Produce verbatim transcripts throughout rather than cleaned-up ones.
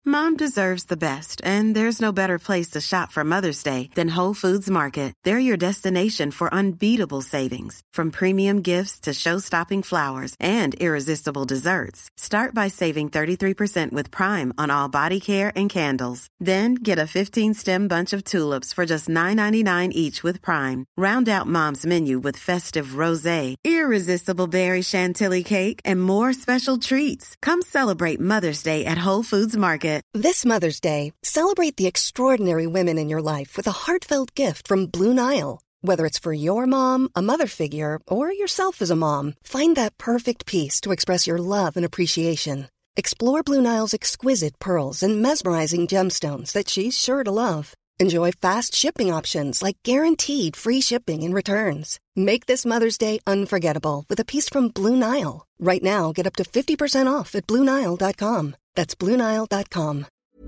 Mom deserves the best, and there's no better place to shop for Mother's Day than Whole Foods Market. They're your destination for unbeatable savings, from premium gifts to show-stopping flowers and irresistible desserts. Start by saving thirty-three percent with Prime on all body care and candles. Then get a fifteen-stem bunch of tulips for just nine ninety-nine each with Prime. Round out Mom's menu with festive rosé, irresistible berry chantilly cake, and more special treats. Come celebrate Mother's Day at Whole Foods Market. This Mother's Day, celebrate the extraordinary women in your life with a heartfelt gift from Blue Nile. Whether it's for your mom, a mother figure, or yourself as a mom, find that perfect piece to express your love and appreciation. Explore Blue Nile's exquisite pearls and mesmerizing gemstones that she's sure to love. Enjoy fast shipping options like guaranteed free shipping and returns. Make this Mother's Day unforgettable with a piece from Blue Nile. Right now, get up to fifty percent off at Blue Nile dot com. That's Blue Nile dot com.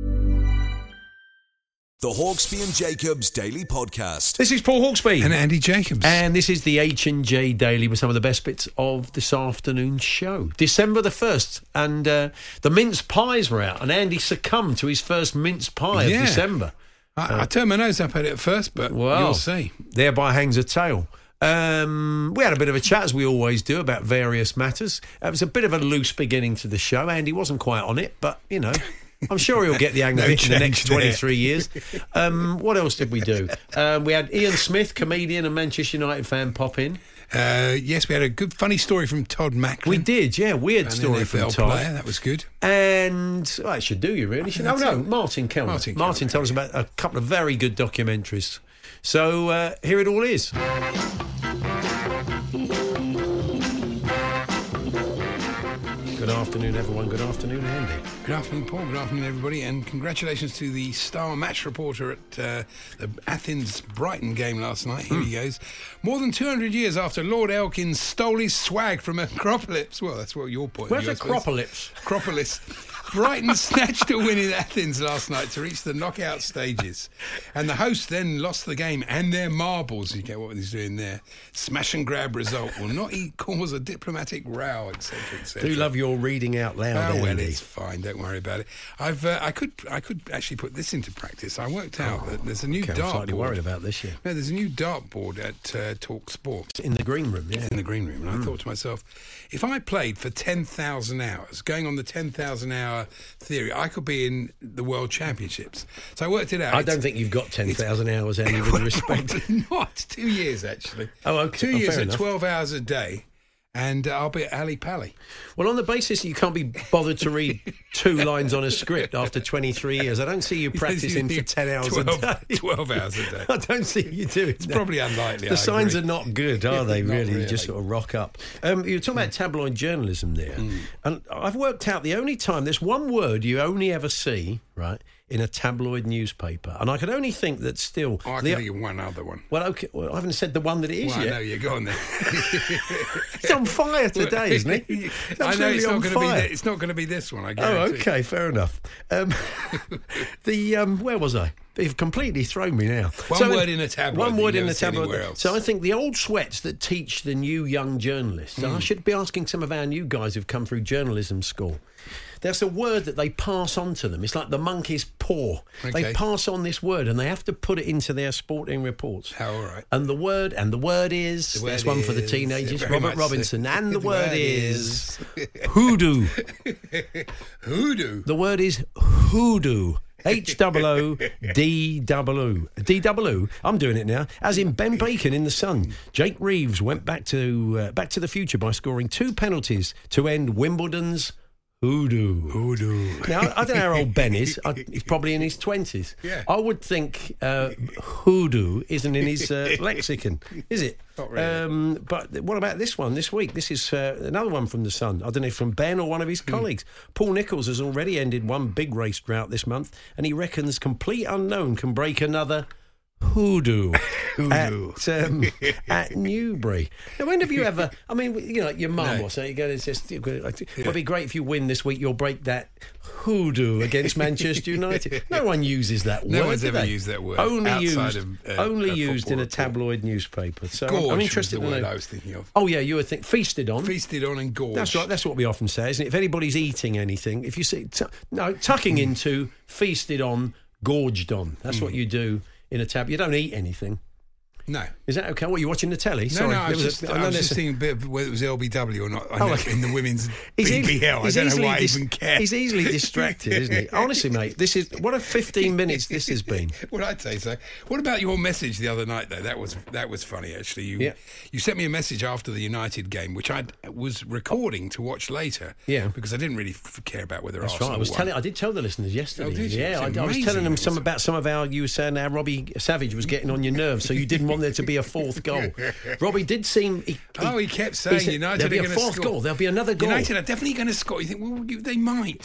The Hawksby and Jacobs Daily Podcast. This is Paul Hawksby. And Andy Jacobs. And this is the H and J Daily with some of the best bits of this afternoon's show. December the first, and uh, the mince pies were out, and Andy succumbed to his first mince pie Yeah. of December. I, uh, I turned my nose up at it first, but well, you'll see. Thereby hangs a tale. Um, we had a bit of a chat, as we always do, about various matters. It was a bit of a loose beginning to the show. Andy wasn't quite on it, but, you know, I'm sure he'll get the hang of No it in the next change there. twenty-three years. Um, what else did we do? Um, we had Ian Smith, comedian and Manchester United fan, pop in. Uh, yes, we had a good, funny story from Todd Macklin. We did, yeah, weird An story N F L from Todd. player. That was good. And well, it should do you really. Should, oh That's no, it. Martin Kellner. Martin Martin Kellner. told us about a couple of very good documentaries. So uh, here it all is. Good afternoon, everyone. Good afternoon, Andy. Good afternoon, Paul. Good afternoon, everybody. And congratulations to the star match reporter at uh, the Athens-Brighton game last night. Here Mm. he goes. More than two hundred years after Lord Elkin stole his swag from Acropolis. Well, that's what your point Where's of view, I suppose. Acropolis? Acropolis. Brighton snatched a win in Athens last night to reach the knockout stages. And the hosts then lost the game and their marbles. You get what he's doing there. Smash and grab result will not e- cause a diplomatic row, et cetera, et cetera. Do love your reading out loud, Oh, well, Andy. it's fine. Don't worry about it. I've uh, I could I could actually put this into practice. I worked out that there's a new Okay, I'm dartboard. slightly worried about this, yeah. No, there's a new dartboard at uh, Talk Sport. In the green room, yeah. In the green room. And Mm. I thought to myself, if I played for ten thousand hours, going on the ten thousand hour theory, I could be in the World Championships. So I worked it out. I It's- don't think you've got ten thousand hours, Andy, with respect. Probably not. Two years, actually. Oh, okay. Two Oh, years fair at enough. twelve hours a day. And uh, I'll be at Ali Pally. Well, on the basis that you can't be bothered to read two lines on a script after twenty-three years, I don't see you practicing for ten hours twelve, a day. twelve hours a day. I don't see you doing It's that. probably unlikely. The I signs agree. are not good, are they, Not really? You really. just sort of rock up. Um, you were talking about tabloid journalism there. Mm. And I've worked out the only time, there's one word you only ever see, right, in a tabloid newspaper. And I could only think that still... Oh, I can the- think of one other one. Well, okay, well, I haven't said the one that it is Well, I yet. know you're going there. He's on fire today, isn't he? He's I know absolutely it's on not going to be. fire. Th- it's not going to be this one. I Oh, guarantee. okay, fair enough. Um, the um, where was I? You've completely thrown me now. One word in a tabloid One that word you in never a see tabloid. anywhere else. So I think the old sweats that teach the new young journalists. And I should be asking some of our new guys who've come through journalism school. There's a word that they pass on to them. It's like the monkey's paw. They Okay. pass on this word and they have to put it into their sporting reports. Oh, all right. And the word, and the word is, The word there's one for the is- teenagers, very Robert much so. Robinson. And the, The word, word is, is- hoodoo. Hoodoo. The word is hoodoo. H O O D O O. D O O. I'm doing it now. As in Ben Bacon in The Sun. Jake Reeves went back to uh, Back to the Future by scoring two penalties to end Wimbledon's hoodoo. Hoodoo. Now, I don't know how old Ben is. I, he's probably in his twenties. Yeah. I would think uh, hoodoo isn't in his uh, lexicon, is it? Not really. Um, but what about this one this week? This is uh, another one from The Sun. I don't know if from Ben or one of his Hmm. colleagues. Paul Nicholls has already ended one big race drought this month, and he reckons complete unknown can break another Hoodoo. Hoodoo. At, um, at Newbury. Now, when have you ever, I mean, you know, like your mum No. or something, you go, it's just, it would be great if you win this week, you'll break that hoodoo against Manchester United. No one uses that word. No one's do ever they? used that word Only outside used, of, uh, only a used in a football report. tabloid newspaper. So I'm- Gorge I'm was interested the to word know. I was thinking of. Oh, yeah, you would think feasted on. Feasted on and gorged. That's right. That's what we often say, isn't it? If anybody's eating anything, if you see, t- no, tucking into, feasted on, gorged on. That's Mm. what you do in a tab. You don't eat anything. No. Is that okay? What, are you watching the telly? No, Sorry, no, I there was, a- just, I I know was there's just a- thinking a bit of whether it was L B W or not. I Oh, know, okay. in the women's He's B easily- B L. I he's don't know easily why dis- I even care. He's easily distracted, isn't he? Honestly, mate, this is what a fifteen minutes this has been. Well, I'd say so. What about your message the other night, though? That was that was funny, actually. You Yeah. you sent me a message after the United game, which I was recording to watch later. Yeah. Because I didn't really f- care about whether That's Arsenal right. I was won. telling. I did tell the listeners yesterday. Oh, did you? Yeah, It's I, I was amazing. telling them It some was- about some of our. You were saying how Robbie Savage was getting on your nerves, so you didn't want there to be a fourth goal. Robbie did seem. He, Oh, he kept saying said, United there'll be are a going to fourth score. goal. There'll be another goal. United are definitely going to score. You think, well, you- they might.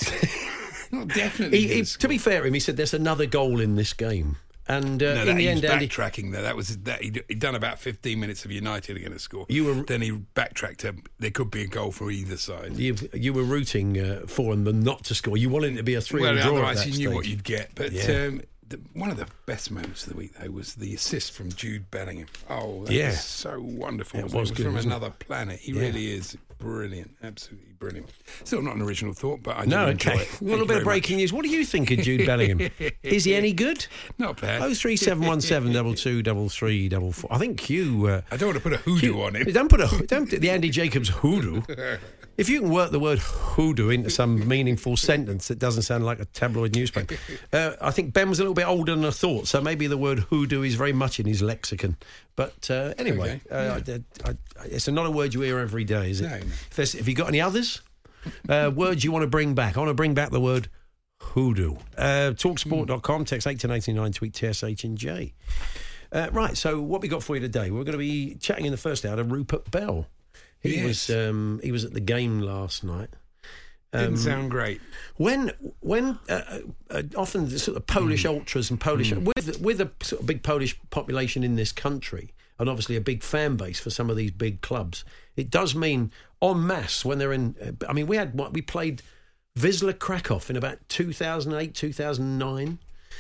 Not definitely. He, gonna he, score. to be fair to him, he said there's another goal in this game, and uh, No, in that, the he end, was Andy, backtracking there. That was that he'd, he'd done about fifteen minutes of United are going to score. You were- then he backtracked to there could be a goal for either side. you, you were rooting uh, for them not to score. You wanted it to be a three-all Well, draw. at otherwise that you knew stage. what you'd get. But Yeah. um, the, one of the best moments of the week, though, was the assist from Jude Bellingham. Oh, that Yeah. was so wonderful. It wasn't was It good, from wasn't it? another planet. He Yeah. really is brilliant, absolutely brilliant. Still not an original thought, but I No, did enjoy okay. it. A Thank little you bit of very breaking much. news. What do you think of Jude Bellingham? Is he any good? Not bad. Oh three seven one seven double two double three double four. I think you. Uh, I don't want to put a hoodoo you- on him. Don't put a don't the Andy Jacobs hoodoo. If you can work the word hoodoo into some meaningful sentence that doesn't sound like a tabloid newspaper, uh, I think Ben was a little bit older than I thought, so maybe the word hoodoo is very much in his lexicon. But uh, anyway, Okay. uh, I, I, it's not a word you hear every day, is it? No, no. If there's- have you got any others? Uh, words you want to bring back? I want to bring back the word hoodoo. Uh, talksport dot com, text eight ten eighty-nine, tweet T S H and J. Uh, right, so what we got for you today? We're going to be chatting in the first hour to Rupert Bell. He Yes. was um, he was at the game last night. Didn't sound great. When when uh, uh, often the sort of Polish Hmm. ultras and Polish with with a sort of big Polish population in this country, and obviously a big fan base for some of these big clubs, it does mean en masse when they're in. Uh, I mean, we had what we played Wisla Krakow in about two thousand eight, two thousand nine,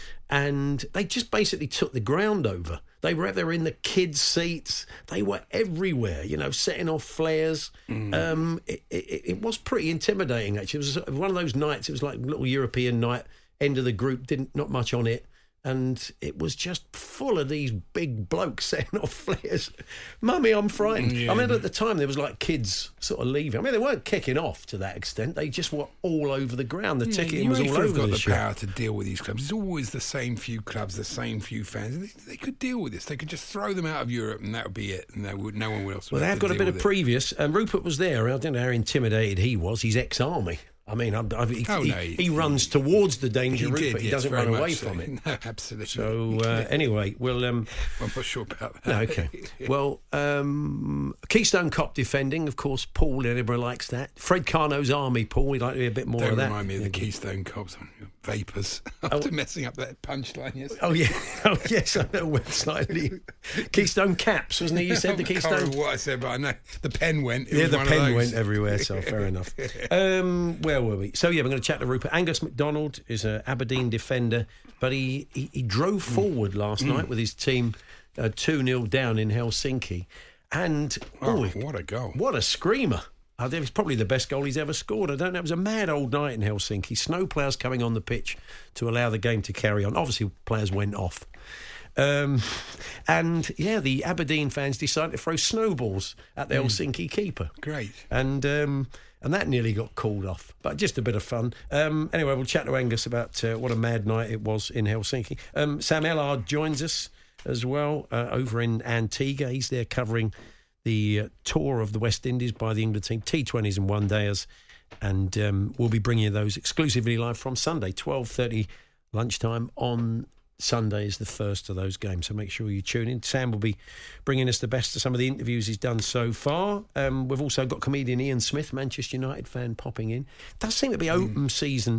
and they just basically took the ground over. They were they were in the kids' seats. They were everywhere, you know, setting off flares. Um, it, it, it was pretty intimidating, actually. It was sort of one of those nights. It was like a little European night. End of the group, didn't not much on it. And it was just full of these big blokes setting off flares. Mummy, I'm frightened. Yeah. I remember at the time there was like kids sort of leaving. I mean, they weren't kicking off to that extent. They just were all over the ground. The Yeah, ticketing you was ain't all have over got the the shop. power to deal with these clubs. It's always the same few clubs, the same few fans. They, they could deal with this. They could just throw them out of Europe, and that would be it. And they would, no one else would. Well, they have have to got a deal bit of with it. previous. And Rupert was there. I don't know how intimidated he was. He's ex-army. I mean, I, I, he, Oh, he, no, he, he- runs towards the danger, He Rupert. did, he yes, doesn't very run much away so. from it. No, absolutely. So uh, anyway, we'll. Um, I'm not sure about that. no, okay. Well, um, Keystone Cop defending, of course. Paul Edinburgh likes that. Fred Carno's army. Paul, we'd like to hear a bit more Don't of that. remind me of the Keystone Cops. Vapors. After messing up that punchline yesterday. Oh yeah, oh yes, I know website. Keystone Caps, wasn't it? You said the I can't Keystone. remember what I said, but I know the pen went. It Yeah, was the one of pen those. went everywhere, so fair enough. Um, where were we? So, yeah, we're going to chat to Rupert. Angus MacDonald is an Aberdeen defender, but he, he, he drove forward last night with his team uh, two nil down in Helsinki. And, Oh, oh, what a goal. what a screamer. I think it's probably the best goal he's ever scored. I don't know. It was a mad old night in Helsinki. Snowplows coming on the pitch to allow the game to carry on. Obviously, players went off. Um, and, yeah, the Aberdeen fans decided to throw snowballs at the Helsinki keeper. Great. And um, and that nearly got called off. But just a bit of fun. Um, anyway, we'll chat to Angus about uh, what a mad night it was in Helsinki. Um, Sam Ellard joins us as well uh, over in Antigua. He's there covering the uh, tour of the West Indies by the England team, T twenties and one-dayers. And um, we'll be bringing you those exclusively live from Sunday, twelve thirty lunchtime on Sunday is the first of those games, so make sure you tune in. Sam will be bringing us the best of some of the interviews he's done so far. Um, we've also got comedian Ian Smith, Manchester United fan, popping in. Does seem to be open season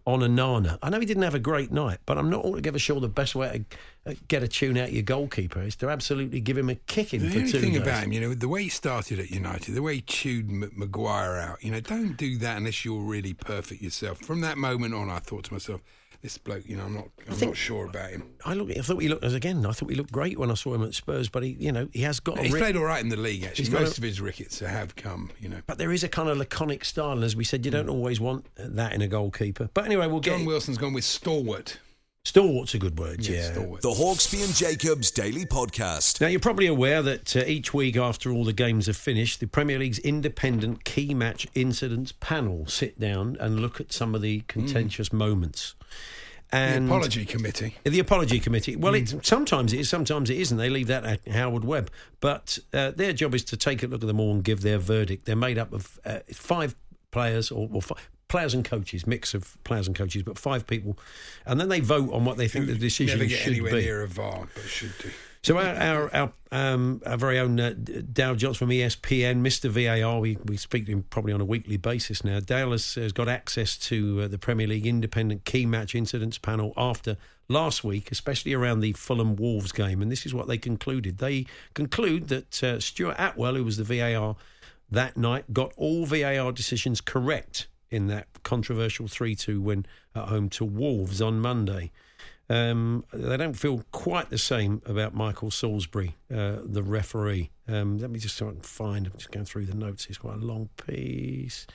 on Onana. I know he didn't have a great night, but I'm not altogether sure the best way to uh, get a tune out of your goalkeeper is to absolutely give him a kicking the for only two thing days. about him, you know, the way he started at United, the way he chewed M- Maguire out, you know, don't do that unless you're really perfect yourself. From that moment on, I thought to myself, this bloke, you know, I'm not, I'm think- not sure about him. I look. I thought he looked as again. I thought he looked great when I saw him at Spurs, but he, you know, he has got. He's a ri- played all right in the league, actually. He's got Most a- of his rickets have come, you know. But there is a kind of laconic style, and as we said, you don't always want that in a goalkeeper. But anyway, we'll John get. Wilson's gone with stalwart. Stalwart's a good word, yeah. Stalwart. The Hawksby and Jacobs Daily Podcast. Now, you're probably aware that uh, each week after all the games are finished, the Premier League's independent key match incidents panel sit down and look at some of the contentious mm. moments. And the apology committee. The apology committee. Well, mm. it's, sometimes it is, sometimes it isn't. They leave that at Howard Webb. But uh, their job is to take a look at them all and give their verdict. They're made up of uh, five players or, or five, players and coaches, mix of players and coaches, but five people. And then they vote on what they think Who the decision never get should anywhere be. near a V A R, but should do. So our our, our, um, our very own uh, Dale Johnson from E S P N, Mister V A R, we, we speak to him probably on a weekly basis now. Dale has, has got access to uh, the Premier League independent key match incidents panel after last week, especially around the Fulham Wolves game. And this is what they concluded. They conclude that uh, Stuart Atwell, who was the V A R that night, got all V A R decisions correct in that controversial three two win at home to Wolves on Monday. Um, they don't feel quite the same about Michael Salisbury, uh, the referee. Um, let me just try and find, I'm just going through the notes, it's quite a long piece.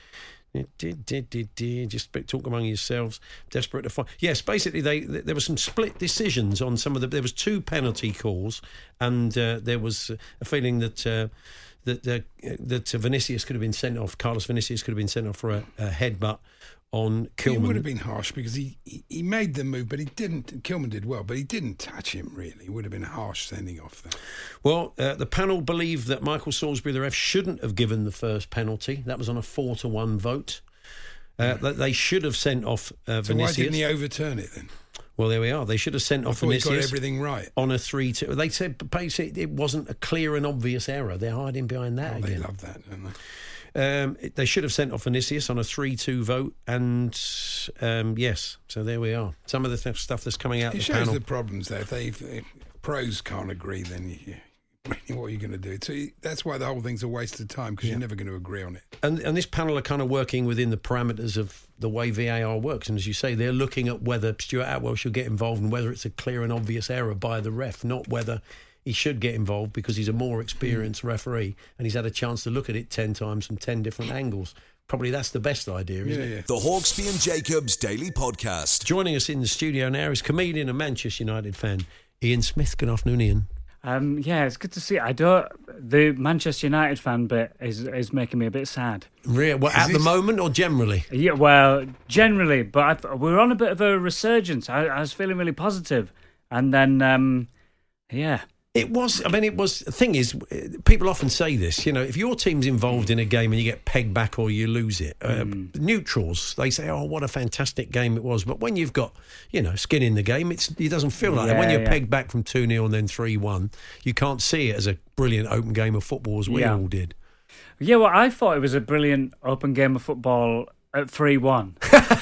Just talk among yourselves. Desperate to find. Yes, basically, they there were some split decisions on some of the. There was two penalty calls, and uh, there was a feeling that uh, that uh, that Vinicius could have been sent off. Carlos Vinicius could have been sent off for a, a headbutt on Kilman. It would have been harsh because he, he, he made the move, but he didn't. Kilman did well, but he didn't touch him really. It would have been a harsh sending off there. Well, uh, the panel believed that Michael Salisbury, the ref, shouldn't have given the first penalty. That was on a four to one vote. Uh, that they should have sent off uh, So Vinicius. why didn't he overturn it then? Well, there we are. They should have sent I off thought he Vinicius got everything right. on a three two. They said basically it wasn't a clear and obvious error. They're hiding behind that Oh, again. they love that, don't they? Um, it- they should have sent off Vinicius on a three two vote, and um, yes, so there we are. Some of the th- stuff that's coming out It the shows panel. the problems there. If, they, if, if pros can't agree, then you, you, what are you going to do? So you, that's why the whole thing's a waste of time because you're never going to agree on it. And, and this panel are kind of working within the parameters of the way V A R works. And as you say, they're looking at whether Stuart Atwell should get involved and whether it's a clear and obvious error by the ref, not whether he should get involved because he's a more experienced referee and he's had a chance to look at it ten times from ten different angles. Probably that's the best idea, isn't Yeah, it? yeah. The Hawksby and Jacobs Daily Podcast. Joining us in the studio now is comedian and Manchester United fan, Ian Smith. Good afternoon, Ian. Um, yeah, it's good to see. I don't. The Manchester United fan bit is is making me a bit sad. Real, well, at the this- moment or generally? Yeah, well, generally, but I, we're on a bit of a resurgence. I, I was feeling really positive, and then, um, yeah, It was, I mean, it was, the thing is, people often say this, you know, if your team's involved in a game and you get pegged back or you lose it, uh, Mm. neutrals, they say, oh, what a fantastic game it was. But when you've got, you know, skin in the game, it's, it doesn't feel like that. When Yeah, you're yeah. pegged back from two nil and then three one, you can't see it as a brilliant open game of football as we Yeah. all did. yeah. Well, I thought it was a brilliant open game of football at three one.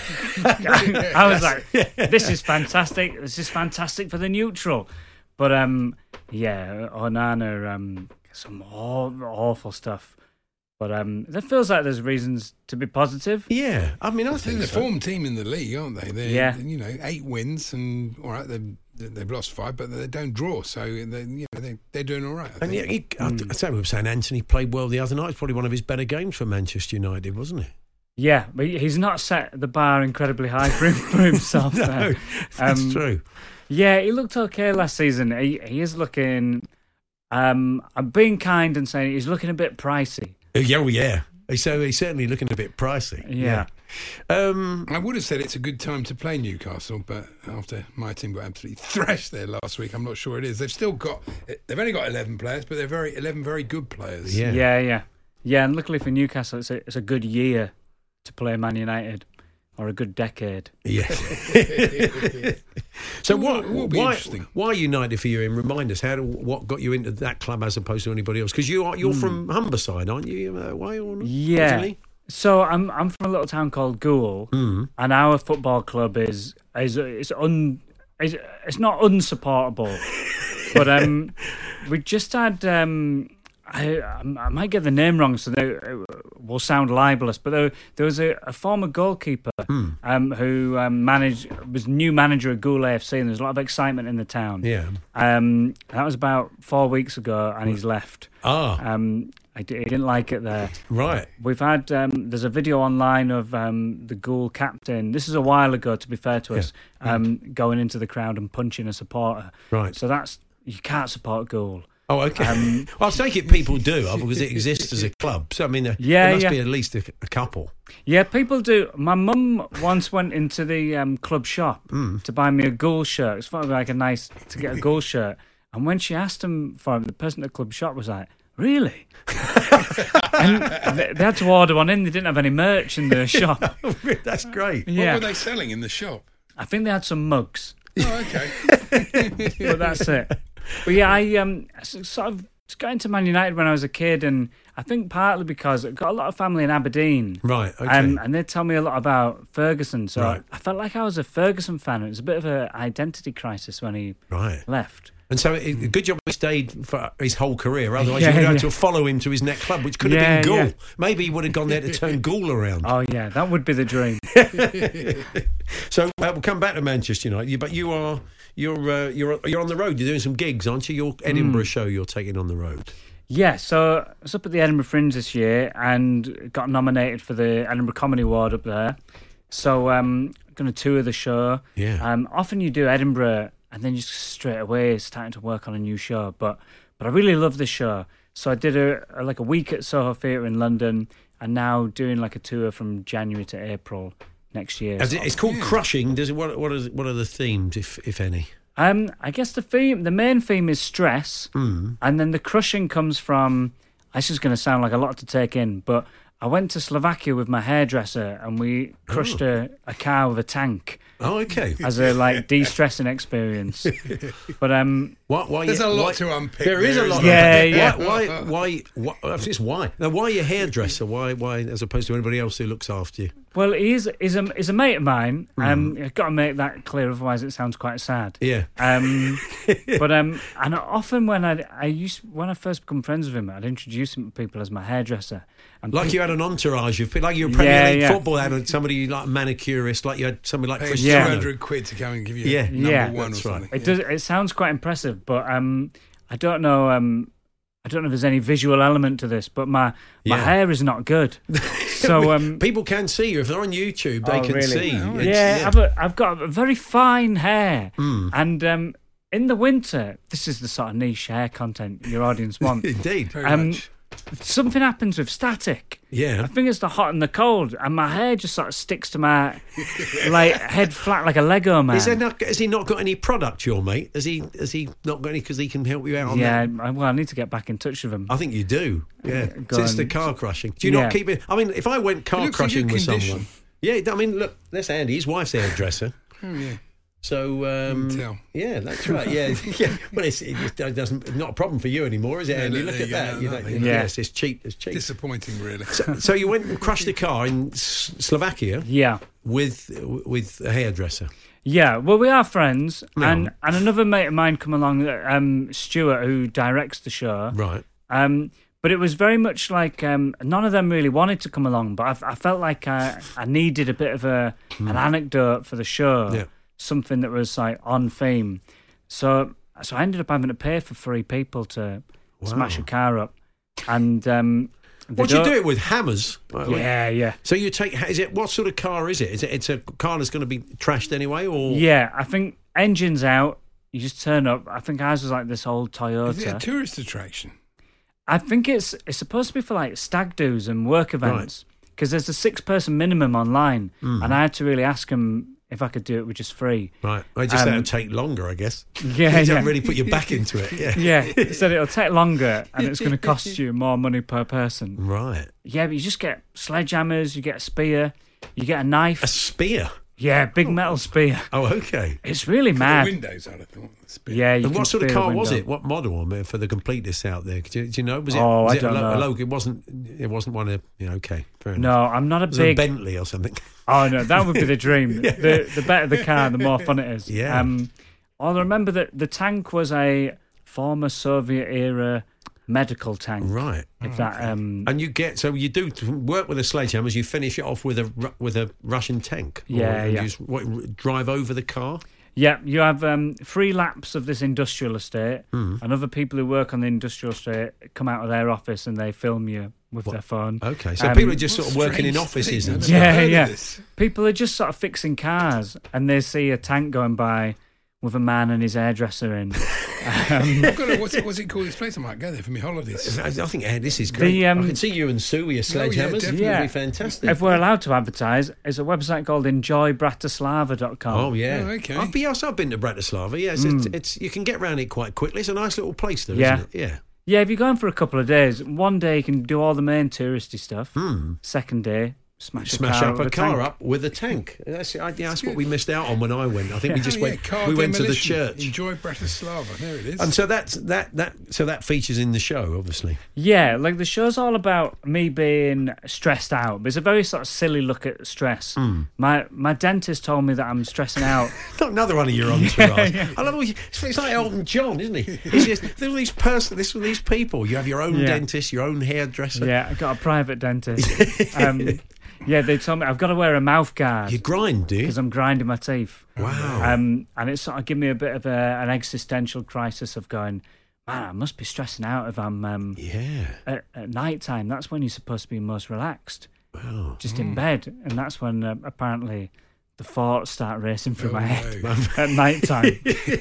I was like, this is fantastic. This is fantastic for the neutral. But um, yeah, Onana, um, some aw- awful stuff. But um, it feels like there's reasons to be positive. Yeah, I mean, I They're think the so. form team in the league, aren't they? They're, Yeah. You know, eight wins and all right, they've they've lost five, but they don't draw, so they, you know, they they're doing all right. I And think. yeah, he, I, I say we were saying Anthony played well the other night. It's probably one of his better games for Manchester United, wasn't it? Yeah, but he's not set the bar incredibly high for, for himself. No, there. that's Um, true. Yeah, he looked okay last season. He he is looking. Um, I'm being kind and saying he's looking a bit pricey. Uh, Yeah, well, yeah. So he's certainly looking a bit pricey. Yeah. Um, I would have said it's a good time to play Newcastle, but after my team got absolutely thrashed there last week, I'm not sure it is. They've still got, they've only got eleven players, but they're very eleven very good players. Yeah. Yeah, yeah, yeah. And luckily for Newcastle, it's a it's a good year to play Man United, or a good decade. Yeah. So It will- what? it will be why? interesting. Why United for you? And remind us how do, what got you into that club as opposed to anybody else? Because you are you're from Humberside, aren't you? Uh, why or not? Yeah. Originally? So I'm I'm from a little town called Goole, Mm. and our football club is is is un is it's not unsupportable, but um we just had um I I might get the name wrong, so they will sound libelous, but there, there was a, a former goalkeeper Mm. um who um, managed was new manager of Goole A F C, and there's a lot of excitement in the town. Yeah. Um, that was about four weeks ago, and he's left. Ah, Um, I d- he didn't like it there. right. We've had um, there's a video online of um, the Goole captain. This is a while ago, to be fair to us, um, going into the crowd and punching a supporter. Right. So that's you can't support Goole. Oh, okay. Um, well, I take it people do uh, because it exists as a club. So I mean, there, Yeah, there must yeah. be at least a, a couple. Yeah, people do. My mum once went into the um, club shop Mm. to buy me a Goole shirt. It's felt like a nice to get a Goole shirt. And when she asked him for it, the person at the club shop was like, "Really?" And they, they had to order one in. They didn't have any merch in the shop. That's great. Yeah, What were they selling in the shop? I think they had some mugs, Oh, okay. but that's it. But yeah, I um s- sort of got into Man United when I was a kid, and I think partly because I've got a lot of family in Aberdeen. Right. Okay. Um, and they tell me a lot about Ferguson, so Right. I felt like I was a Ferguson fan. It was a bit of an identity crisis when he right. left. And so, it, a good job he stayed for his whole career. Otherwise, Yeah, you would have yeah. to follow him to his next club, which could have Yeah, been Goole. yeah. Maybe he would have gone there to turn Goole around. Oh yeah, that would be the dream. So uh, we'll come back to Manchester United. You- But you are you're uh, you're you're on the road. You're doing some gigs, aren't you? Your Edinburgh show you're taking on the road. Yeah, so I was up at the Edinburgh Fringe this year and got nominated for the Edinburgh Comedy Award up there. So um, I'm going to tour the show. Yeah. Um, often you do Edinburgh and then just straight away starting to work on a new show. But but I really love this show. So I did a, a like a week at Soho Theatre in London, and now doing like a tour from January to April next year. As it, it's called Crushing. Does it? What what are what are the themes, if if any? Um, I guess the theme, the main theme is stress, Mm. and then the crushing comes from. This is going to sound like a lot to take in, but I went to Slovakia with my hairdresser, and we crushed a, a car with a tank Oh, okay. as a like de-stressing experience. But um, Why, why There's you, a lot why, to unpick There is there, a lot. isn't there? to Yeah, unpick. Why? Why? Why? why it's why. Now, why are you a hairdresser? Why? Why? As opposed to anybody else who looks after you? well, he's is a is a mate of mine. Um, I've got to make that clear, otherwise it sounds quite sad. Yeah. Um, but um, and often when I I used when I first become friends with him, I'd introduce him to people as my hairdresser. And Like pe- you had an entourage of, like you were Premier Yeah, League yeah. football had somebody like a manicurist, like you had somebody like Pay Cristiano. two hundred quid to come and give you Yeah. number Yeah, one or that's right. something. It does. It sounds quite impressive, but um, I don't know. Um, I don't know if there's any visual element to this, but my my Yeah. hair is not good. So um, People can see you if they're on YouTube. They Oh, can really? see. Oh, It's- yeah, I've a, I've got a very fine hair, Mm. and um, in the winter, this is the sort of niche hair content your audience want. Indeed. Very um, much. Something happens with static. Yeah. I think it's the hot and the cold, and my hair just sort of sticks to my like head flat like a Lego man. Is there not, has he not got any product, your mate? Has he? Has he not got any? Because he can help you out on yeah, that. I- well, I need to get back in touch with him. I think you do. Yeah. Go Since on. the car crushing, do you Yeah. not keep it? I mean, if I went car looks in crushing good with condition. someone, yeah. I mean, look, that's Andy. His wife's a hairdresser. Oh, yeah. So um, can tell. yeah, that's right. Yeah, yeah. Well, it's, it doesn't it's not a problem for you anymore, is it, No, Andy? no, Look there at you go. that. No, You know, nothing. Yeah. Yes, it's cheap. It's cheap. Disappointing, really. So, so you went and crushed a car in S- Slovakia Yeah. with with a hairdresser. Yeah, well, we are friends, No. and and another mate of mine come along, um, Stuart, who directs the show. Right. Um, but it was very much like um, none of them really wanted to come along, but I, I felt like I, I needed a bit of a an anecdote for the show, Yeah. something that was like on theme. So so I ended up having to pay for three people to smash a car up, and um, they What do you don't- do it with? Hammers? Yeah, yeah. So you take? Is it what sort of car is it? Is it? It's a car that's going to be trashed anyway, or Yeah, I think engine's out. You just turn up. I think ours was like this old Toyota. Is it a tourist attraction? I think it's it's supposed to be for like stag do's and work events because there's a six person minimum online, Mm. and I had to really ask them if I could do it with just free. right? I just Um, that'll take longer, I guess. Yeah, you yeah. don't really put your back into it. Yeah. Yeah, he said it'll take longer and it's going to cost you more money per person. Right. Yeah, but you just get sledgehammers, you get a spear, you get a knife. A spear. Yeah, big metal spear. Oh, okay. It's really The mad. windows, I'd have thought. Spear. Yeah, you And can what sort of spear a car was window. it? What model? I mean, for the completists out there, do you, do you know? Was it? Oh, was I it don't a, lo- know. a local? It wasn't. It wasn't one of. Yeah, okay, fair enough. No, I'm not a Was big. it a Bentley or something? Oh no, that would be the dream. The the better the car, the more fun it is. Yeah. Um, I remember that the tank was a former Soviet era medical tank. Right. If that um, And you get so you do work with the sledgehammers. You finish it off with a Ru- with a Russian tank. Or Yeah, you yeah. just, what, drive over the car. yeah, you have um, three laps of this industrial estate, Hmm. and other people who work on the industrial estate come out of their office and they film you with their phone. Okay, so Um, people are just What sort of working in strange offices thing. and I've stuff. never Yeah, heard of yeah. this. People are just sort of fixing cars, and they see a tank going by with a man and his hairdresser in. Um, I've got a, what's, it, what's it called? This place I might go there for my holidays. I I think eh, this is great. The, um, I can see you and Sue with your sledgehammers. definitely. It'd Yeah. be fantastic. if we're allowed to advertise, it's a website called enjoy bratislava dot com. Oh yeah. Oh, okay. I've been, yes, I've been to Bratislava. Yeah, it's, it's, it's you can get around it quite quickly. It's a nice little place, though, Yeah. isn't it? Yeah. Yeah, if you're going for a couple of days, one day you can do all the main touristy stuff. Hmm. Second day, smash, Smash a car up with a car tank. up with a tank. That's, I, yeah, that's what we missed out on when I went. I think we Oh, just yeah, went. car We went to the demolition. church, Enjoy Bratislava. There it is. and so that's that. That so that features in the show, obviously. Yeah, like the show's all about me being stressed out. But it's a very sort of silly look at stress. Hmm. My my dentist told me that I'm stressing out. Not another one of your entourage. I love. All you, it's, it's like Elton John, isn't he? It's just there's all these person. This these people. You have your own Yeah. dentist, your own hairdresser. Yeah, I got a private dentist. um, yeah, they told me I've got to wear a mouth guard You grind, do you? because I'm grinding my teeth. Wow. Um, and it sort of given me a bit of a, an existential crisis of going, man, I must be stressing out if I'm um, yeah. at, at night time. That's when you're supposed to be most relaxed, Wow. just in bed. And that's when uh, apparently the thoughts start racing through my Oh, head no. at night time.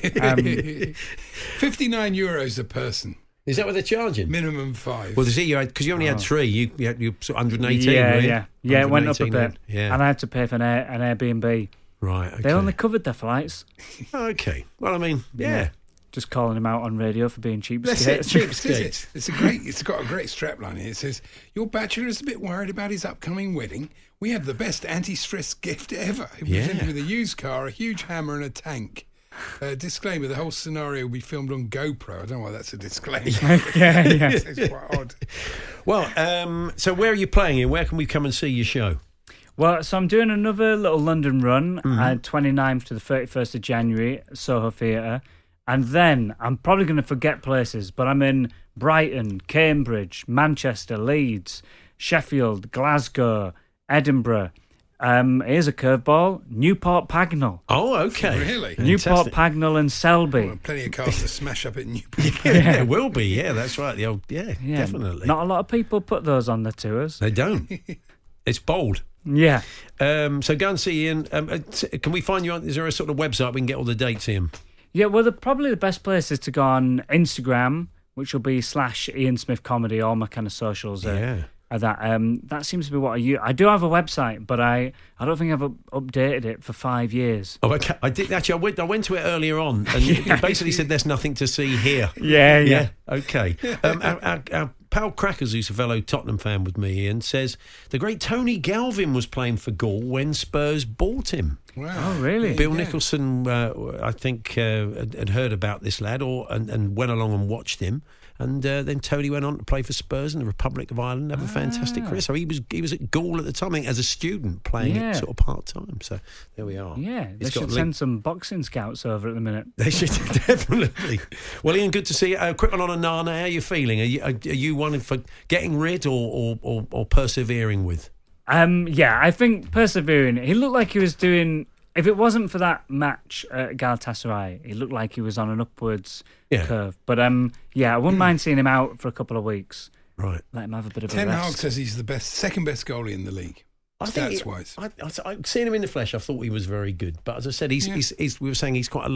um, fifty-nine euros a person, Is that what they're charging? minimum five. Well, see, you had because you only had three. You you, had, you sort of one hundred eighteen. yeah, were you? yeah, yeah. It went up a one hundred eighteen, bit, Yeah. and I had to pay for an, Air, an Airbnb. right. Okay. They only covered their flights. Okay. Well, I mean, yeah. Yeah. Just calling him out on radio for being cheap. That's it. cheap This is skates. it. It's a great. It's got a great strapline here. It says, "Your bachelor is a bit worried about his upcoming wedding. We have the best anti-stress gift ever. It Yeah. presented with a used car, a huge hammer, and a tank." Uh, disclaimer: the whole scenario will be filmed on GoPro. I don't know why that's a disclaimer. yeah, yeah. It's quite odd. Well, um, so where are you playing and where can we come and see your show? Well, so I'm doing another little London run, Mm-hmm. uh, twenty-ninth to the thirty-first of January at Soho Theatre. And then I'm probably going to forget places, but I'm in Brighton, Cambridge, Manchester, Leeds, Sheffield, Glasgow, Edinburgh. Um, here's a curveball, Newport Pagnell. Oh, okay. Really? Newport Fantastic. Pagnell and Selby. Well, plenty of cars to smash up at Newport. Yeah, it will be. Yeah, that's right. The old, yeah, Yeah, definitely. Not a lot of people put those on their tours. They don't. It's bold. Yeah. Um, so go and see Ian. Um, uh, t- can we find you on? Is there a sort of website we can get all the dates, Ian? Yeah, well, the, probably the best place is to go on Instagram, which will be slash Ian Smith Comedy. All my kind of socials are, Yeah. are that. Um, that seems to be what I use. I do have a website, but I, I don't think I've up- updated it for five years. Oh, okay. I did actually. I went. I went to it earlier on, and it basically said there's nothing to see here. Yeah, Yeah. Okay. Um, our, our, our pal Crackers, who's a fellow Tottenham fan with me, Ian, says the great Tony Galvin was playing for Gaul when Spurs bought him. Wow. Oh, really? Bill Yeah. Nicholson, uh, I think, uh, had, had heard about this lad, or and, and went along and watched him, and uh, then Tony went on to play for Spurs in the Republic of Ireland, have a fantastic career. So he was he was at Gaul at the time, I think, as a student, playing Yeah. it sort of part time. So there we are. Yeah, they He's got should a send link. some boxing scouts over at the minute. They should definitely. Well, Ian, good to see you. Uh, quick one on Onana. How are you feeling? Are you are, are you one for getting rid or or, or or persevering with? Um, yeah, I think persevering. He looked like he was doing. If it wasn't for that match at Galatasaray, he looked like he was on an upwards Yeah. curve. But um, yeah, I wouldn't mind seeing him out for a couple of weeks. Right. Let him have a bit of a Ten Hag rest. says he's the best, second best goalie in the league. I think Stats he- wise. I, I, I've seen him in the flesh. I thought he was very good, but as I said, he's, Yeah. he's, he's we were saying he's quite a, lo-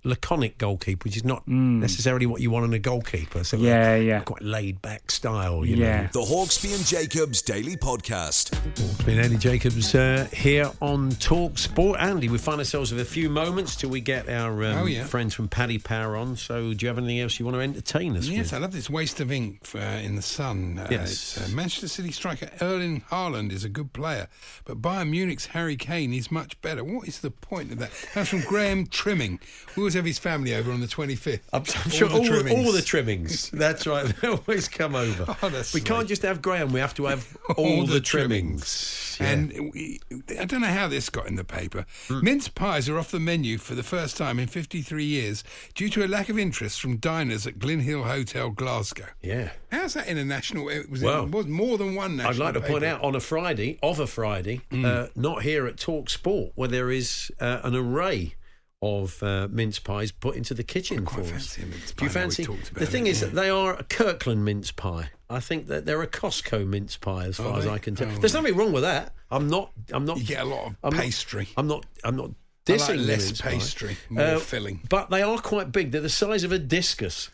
laconic goalkeeper, which is not necessarily what you want in a goalkeeper. So Yeah, a, yeah. a quite laid back style, you Yeah. know. The Hawksby and Jacobs Daily Podcast. It's been Andy Jacobs uh, here on Talk Sport. Andy, we find ourselves with a few moments till we get our um, Oh, yeah. friends from Paddy Power on. So, do you have anything else you want to entertain us Yes, with? I love this waste of ink uh, in the sun. Uh, Yes. it's, uh, Manchester City striker Erling Haaland is a good player, but Bayern Munich's Harry Kane is much better. What is the point of that? That's from Graham Trimming. We always have his family over on the twenty-fifth. I'm, I'm sure the all, trimmings. all the trimmings. That's right. They always come over. Oh, that's we can't sweet. just have Graham. We have to have all, All the, the trimmings. Yeah. And we, I don't know how this got in the paper. Hmm. Mince pies are off the menu for the first time in fifty-three years due to a lack of interest from diners at Glyn Hill Hotel, Glasgow. yeah. How's that in a national? It was, Well, it was more than one national. I'd like to point paper. out on a Friday, of a Friday, Mm. uh, not here at Talk Sport, where there is uh, an array of uh, mince pies put into the kitchen quite for us. fancy a mince Do you pie, I know we fancy? talked about The thing it, is yeah. that they are a Kirkland mince pie. I think that they're a Costco mince pie, as far Are as they? I can tell. Oh, There's right. nothing wrong with that. I'm not. I'm not. You get a lot of I'm not- pastry. I'm not. I'm not. I Dissing like the less mince pie. pastry, more Uh, filling. But they are quite big. They're the size of a discus.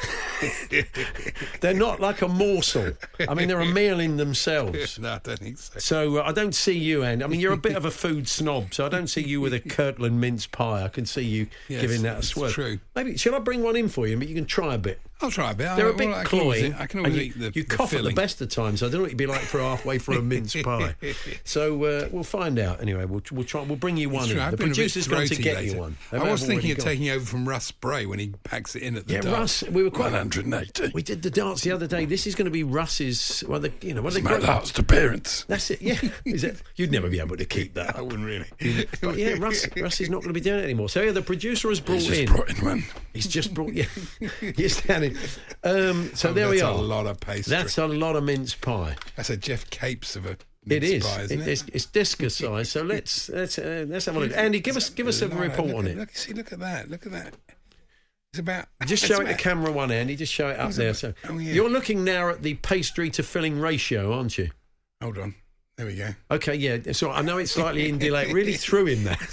They're not like a morsel. I mean, they're a meal in themselves. No, I don't think so. So uh, I don't see you, Andy. I mean, you're a bit of a food snob, so I don't see you with a Kirkland mince pie. I can see you Yes, giving that a it's swerve. true. Maybe shall I bring one in for you? But you can try a bit. I'll try a bit. They're I, a bit well, I can always cloying. eat- I can always and you, eat the you the cough at the filling. best of times. So I don't know what you'd be like for halfway for a mince pie. So uh, we'll find out. Anyway, we'll we'll try. We'll bring you one It's in. true, I've The been a bit producer's going to throaty get later. you one. They I may was have thinking already of gone. taking over from Russ Bray when he packs it in at the Yeah, darts. Russ. We were quite. one hundred eighty. We did the darts the other day. This is going to be Russ's. Well, the, you know, what It's they my last appearance. That's it. Yeah, is it? You'd never be able to keep that. I wouldn't really. But yeah, Russ, Russ is not going to be doing it anymore. So yeah, the producer has brought He's just in. brought in one. He's just brought. Yeah, you're standing. Um, so Oh, there we that's are. a lot of pastry. That's a lot of mince pie. That's a Jeff Capes of a It mince is. pie, isn't It- it? It's, it's discus size. So let's let's uh, let's have a look. Andy, give us give us a No, report look on at- it. Look, see, look at that. Look at that. It's about. Just it's show it to about- camera one, Andy. Just show it up It's there. about- So oh, yeah. you're looking now at the pastry to filling ratio, aren't you? Hold on. There we go. Okay, yeah. So I know it's slightly in delay. It really threw in that.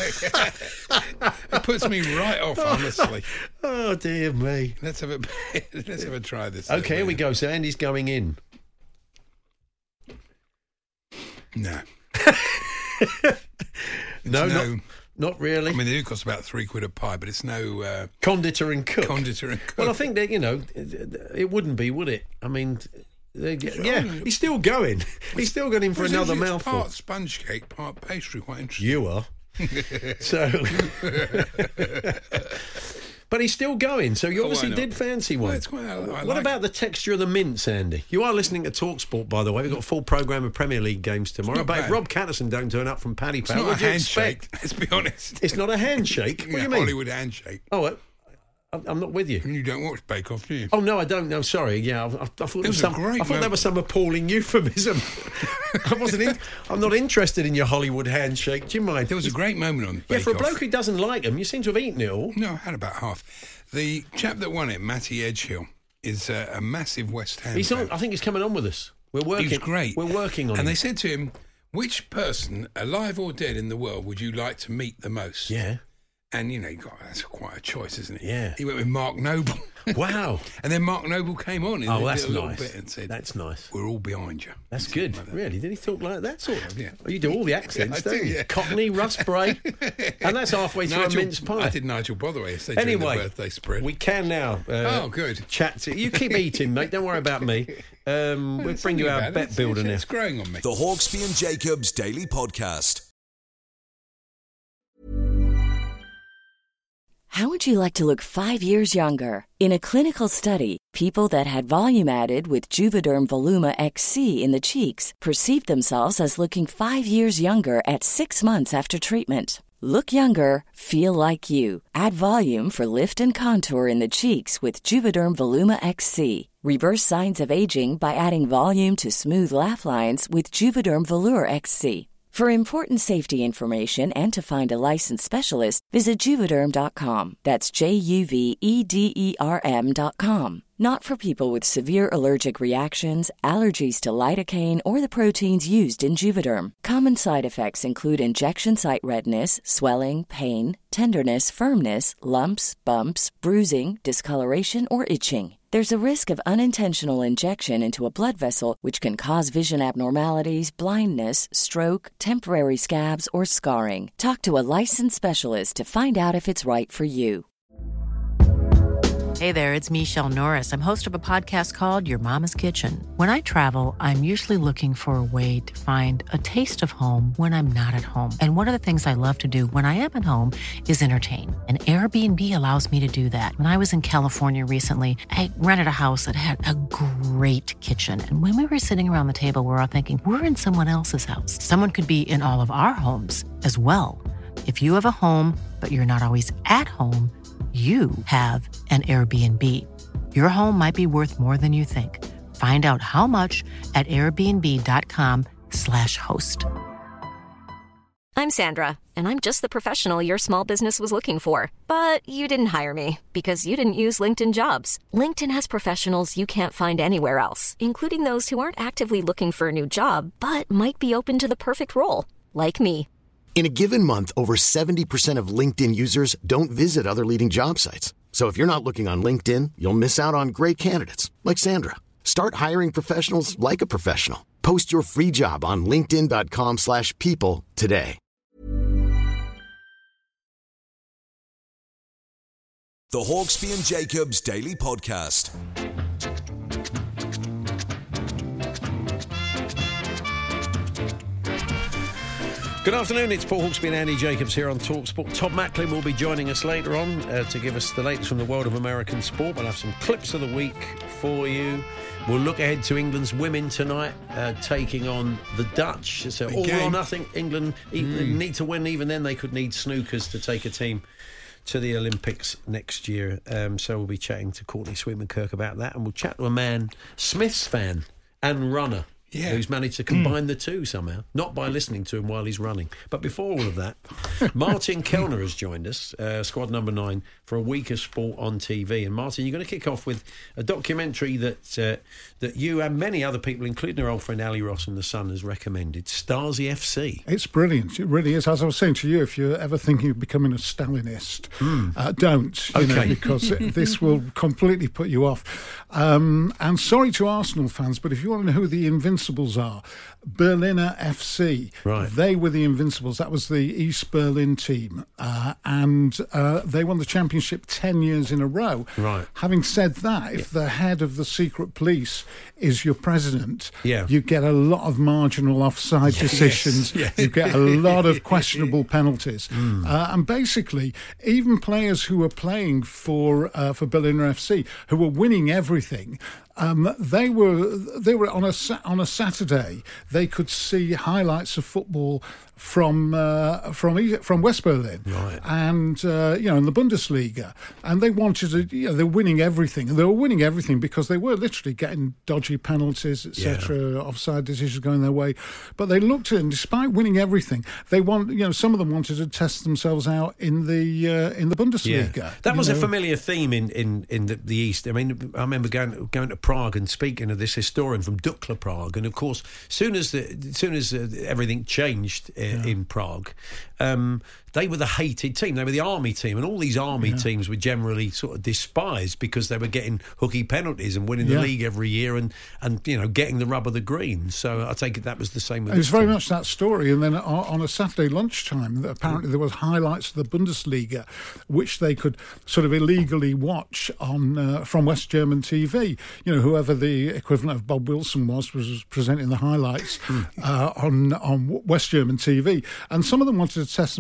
It puts me right off, honestly. Oh dear me. Let's have a let's have a try this. Okay, here we go. So Andy's going in. No. No, no. not, not really. I mean, they do cost about three quid a pie, but it's no uh, Conditor and cook. conditor and cook. Well, I think that, you know, it wouldn't be, would it? I mean, they, yeah, he's still going. He's still going in for Well, another it's mouthful. Part sponge cake, part pastry. Quite interesting. You are. So, but he's still going. So you Oh, why obviously not? did fancy one. Well, it's quite, I, I What like about the texture of the mince, Andy? You are listening to TalkSport, by the way. We've got a full programme of Premier League games tomorrow. not But if bad. Rob Catterson don't turn up from Paddy It's Power, not a what do you handshake. expect? Let's be honest. It's not a handshake. What do Yeah, you mean? Hollywood handshake. Oh, I- I'm not with you. You don't watch Bake Off, do you? Oh no, I don't. No, sorry. Yeah, I, I, I thought there was was a some. great I thought there moment. was some appalling euphemism. I wasn't. In, I'm not interested in your Hollywood handshake. Do you mind? There was a great moment on yeah, Bake for a Off. bloke who doesn't like them, you seem to have eaten it all. No, I had about half. The chap that won it, Matty Edgehill, is a, a massive West Ham He's fan. on. I think he's coming on with us. We're working. He was great. We're working on And it. they said to him, which person, alive or dead in the world, would you like to meet the most? Yeah. And, you know, God, that's quite a choice, isn't it? Yeah. He went with Mark Noble. Wow. And then Mark Noble came on in Oh, a, that's a little nice. bit and said, That's nice. we're all behind you. That's good. Really? Did he talk like that? Sort of. Yeah. Oh, you do all the accents, Yeah, I don't do, you? yeah. Cockney, Russ Bray, and that's halfway through Nigel, a mince pie. I did Nigel Botherway yesterday during Anyway, the birthday spread. we can now. Uh, Oh, good. Chat to you. Keep eating, mate. Don't worry about me. Um, we'll It's bring not you our bad. bet It's- builder it's, now. It's growing on me. The Hawksby and Jacobs Daily Podcast. How would you like to look five years younger? In a clinical study, people that had volume added with Juvederm Voluma X C in the cheeks perceived themselves as looking five years younger at six months after treatment. Look younger, feel like you. Add volume for lift and contour in the cheeks with Juvederm Voluma X C. Reverse signs of aging by adding volume to smooth laugh lines with Juvederm Volure X C. For important safety information and to find a licensed specialist, visit Juvederm dot com. That's J U V E D E R M dot com. Not for people with severe allergic reactions, allergies to lidocaine, or the proteins used in Juvederm. Common side effects include injection site redness, swelling, pain, tenderness, firmness, lumps, bumps, bruising, discoloration, or itching. There's a risk of unintentional injection into a blood vessel, which can cause vision abnormalities, blindness, stroke, temporary scabs, or scarring. Talk to a licensed specialist to find out if it's right for you. Hey there, it's Michelle Norris. I'm host of a podcast called Your Mama's Kitchen. When I travel, I'm usually looking for a way to find a taste of home when I'm not at home. And one of the things I love to do when I am at home is entertain. And Airbnb allows me to do that. When I was in California recently, I rented a house that had a great kitchen. And when we were sitting around the table, we were all thinking, we're in someone else's house. Someone could be in all of our homes as well. If you have a home, but you're not always at home, you have an Airbnb. Your home might be worth more than you think. Find out how much at airbnb.com slash host. I'm Sandra, and I'm just the professional your small business was looking for. But you didn't hire me because you didn't use LinkedIn Jobs. LinkedIn has professionals you can't find anywhere else, including those who aren't actively looking for a new job, but might be open to the perfect role, like me. In a given month, over seventy percent of LinkedIn users don't visit other leading job sites. So if you're not looking on LinkedIn, you'll miss out on great candidates like Sandra. Start hiring professionals like a professional. Post your free job on linkedin.com slash people today. The Hawksby and Jacobs Daily Podcast. Good afternoon, it's Paul Hawksby and Andy Jacobs here on TalkSport. Todd Macklin will be joining us later on uh, to give us the latest from the world of American sport. We'll have some clips of the week for you. We'll look ahead to England's women tonight, uh, taking on the Dutch. It's all game. or nothing. England mm. need to win. Even then, they could need snookers to take a team to the Olympics next year. Um, so we'll be chatting to Courtney Sweetman-Kirk about that, and we'll chat to a man, Smiths fan and runner, yeah. who's managed to combine mm. the two somehow, not by listening to him while he's running. But before all of that, Martin Kellner has joined us, uh, squad number nine, for a week of sport on T V. And Martin, you're going to kick off with a documentary that uh, that you and many other people, including our old friend Ali Ross and the Sun, has recommended, Stasi F C. It's brilliant. It really is. As I was saying to you, if you're ever thinking of becoming a Stalinist, mm. uh, don't, you okay. know, because it, this will completely put you off. Um, and sorry to Arsenal fans, but if you want to know who the Invincibles are, Berliner F C. Right. They were the Invincibles. That was the East Berlin team. Uh, and uh, they won the championship ten years in a row. Right. Having said that, if yeah. the head of the secret police is your president, yeah. you get a lot of marginal offside yes. decisions. Yes. You get a lot of questionable penalties. Mm. Uh, and basically, even players who were playing for uh, for Berliner F C, who were winning everything, Um, they were they were on a on a Saturday. They could see highlights of football from uh, from from West Berlin, right. and uh, you know, in the Bundesliga, and they wanted to. You know, they're winning everything, and they were winning everything because they were literally getting dodgy penalties, et cetera, yeah. offside decisions going their way. But they looked at it, and despite winning everything, they want. You know, some of them wanted to test themselves out in the uh, in the Bundesliga. Yeah. That was know. a familiar theme in in, in the, the East. I mean, I remember going going to Prague and speaking to this historian from Dukla Prague, and of course, soon as the soon as uh, everything changed uh, yeah. in Prague, um, they were the hated team. They were the army team, and all these army yeah. teams were generally sort of despised because they were getting hooky penalties and winning the yeah. league every year, and, and you know getting the rub of the green. So I take it that was the same with it was this very team. much that story. And then on a Saturday lunchtime, apparently there was highlights of the Bundesliga, which they could sort of illegally watch on uh, from West German T V. You know, whoever the equivalent of Bob Wilson was was presenting the highlights uh, on on West German T V, and some of them wanted to test themselves